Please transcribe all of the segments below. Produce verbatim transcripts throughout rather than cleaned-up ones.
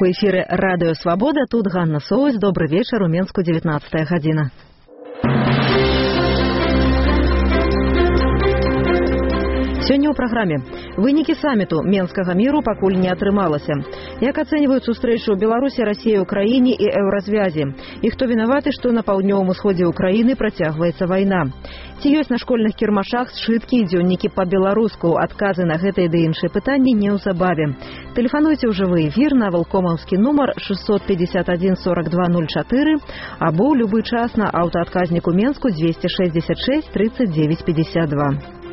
У эфіры радыё Свабода, тут Ганна Соўсь. Добры вечар, у Менску дзевятнадцатая гадзіна. Сёння ў праграме. Вынікі саміту Менскага міру пакуль не атрымалася. Як ацэньваюць сустрэчу Беларусі, Расіі, Украіне і еўразвязі? І хто вінаваты, што на паўднёвым усходзе Украіны працягваецца вайна? Ці ёсць на школьных кірмашах сшыткі і дзённікі па-беларуску? Адказы на гэтыя ды іншыя пытанні неўзабаве. Тэлефануйце ў жывы эфір на валкомаўскі нумар шестьсот пятьдесят один сорок два ноль четыре або ў любы час на аўтаадказніку Менску двести шестьдесят шесть тридцать девять пятьдесят два.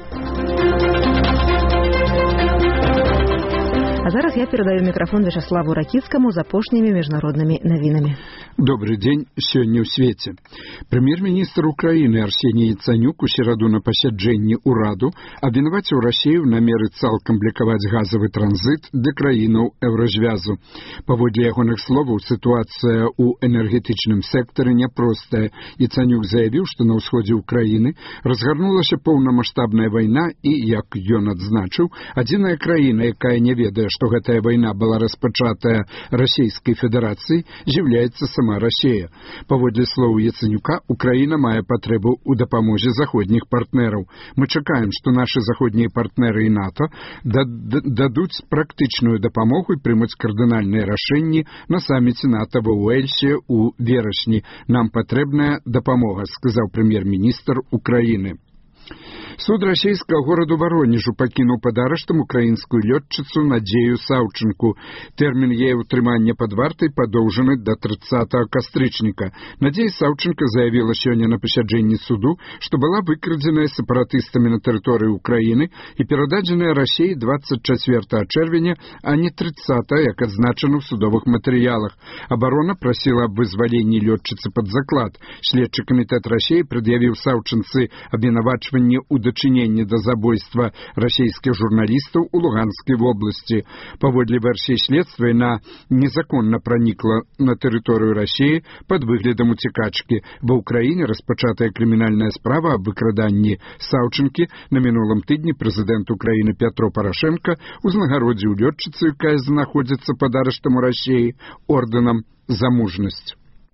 А зараз я перадаю мікрафон Вячаславу Ракіцкаму з апошнімі міжнароднымі навінамі. Добрый дзень. Сёння ў свеце. Прэм'ер-міністр Украіны Арсеній Яцанюк у сераду на пасяджэнні ўраду абвінаваціў Расію ў намеры цалкам блакаваць газавы транзіт для краінаў еўразвязу. Паводле ягоных словаў, сітуацыя ў энергетычным сектары няпростая. Яцанюк заявіў, што на ўсходзе Украіны разгарнулася поўнамаштабная вайна і, як ён адзначыў, адзіная краіна, якая не ведае, што гэтая вайна была распачатая Расійскай Федэрацыяй, з'яўляецца сама Расія. Паводле слоў Яцанюка, Украіна мае патрэбу ў дапамозе заходніх партнераў. Мы чакаем, што нашы заходнія партнеры і НАТО дадуць практычную дапамогу і прымуць кардынальныя рашэнні на саміце НАТО ва Уэльсе ў верасні. Нам патрэбная дапамога, сказаў прэм'ер-міністр Украіны. Суд расійскага гораду Варонежу пакінуў пад арыштам украінскую лётчыцу Надзею Саўчынку. Тэрмін яе ўтрымання пад вартай падоўжаны да трыццатага кастрычніка. Надзея Саўчынка заявіла сёння на пасяджэнні суду, што была выкрадзеная сепаратыстамі на тэрыторыі Украіны і перададзеная Расіі двадцать чацвёртага чэрвеня, а не трыццатага, як адзначана ў судовых матэрыялах. Абарона прасіла аб вызваленні лётчыцы пад заклад. Следчы камітэт Расіі прад'явіў Саўчынцы абвінавачванне ў дачыненні да забойства расійскіх журналістаў у Луганскай вобласці. Паводле версіі следства, яна незаконна пранікла на тэрыторыю Расіі пад выглядам уцекачкі. Ва ўкраіне распачатая крымінальная справа аб выкраданні Саўчынкі. На мінулым тыдні прэзідэнт Украіны Пятро Парашенка узнагародзіў лётчыцу, якая знаходзіцца пад арыштам у Расіі, ордэнам за мужнасць.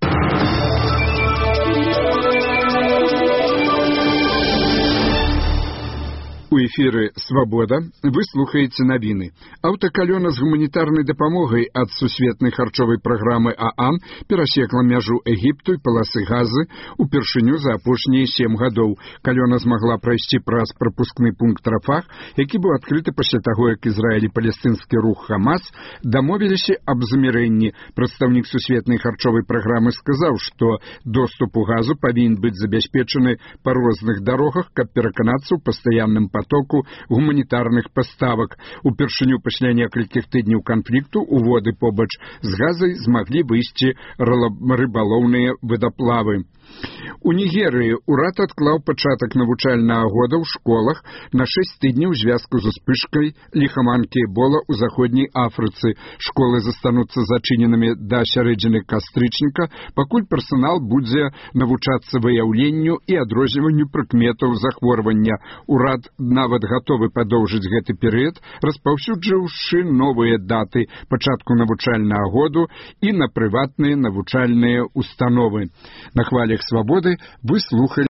У эфіры «Свабода» вы слухаеце навіны. Аўтакалёна з гуманітарнай дапамогай ад сусветнай харчовай праграмы ААН перасекла мяжу Егіпту і паласы Газы упершыню за апошнія сем гадоў. Калёна змагла прайсці праз прапускны пункт Рафах, які быў адкрыты пасля таго, як Ізраіль і палестынскі рух Хамас дамовіліся аб замірэнні. Прадстаўнік сусветнай харчовай праграмы сказаў, што доступ у Газу павінен быць забяспечаны па розных дарогах, каб пераканацца ў пастаянным потоку гуманітарных паставак. Упершыню пасля некалькіх тыдняў канфлікту у воды побач з Газай змаглі выйсці рыбалоўныя вадаплавы. У Нігерыі ўрад адклаў пачатак навучальнага года ў школах на шэсць тыдняў у звязку з успышкай ліхаманкі Эбола ў заходняй Афрыцы. Школы застануцца зачыненымі да сярэдзіны кастрычніка, пакуль персанал будзе навучацца выяўленню і адрозніванню прыкметаў захворвання. Урад нават гатовы падоўжыць гэты перыяд, распаўсюджыўшы новыя даты пачатку навучальнага году і на прыватныя навучальныя установы. На хвалях «Свабоды» вы слухали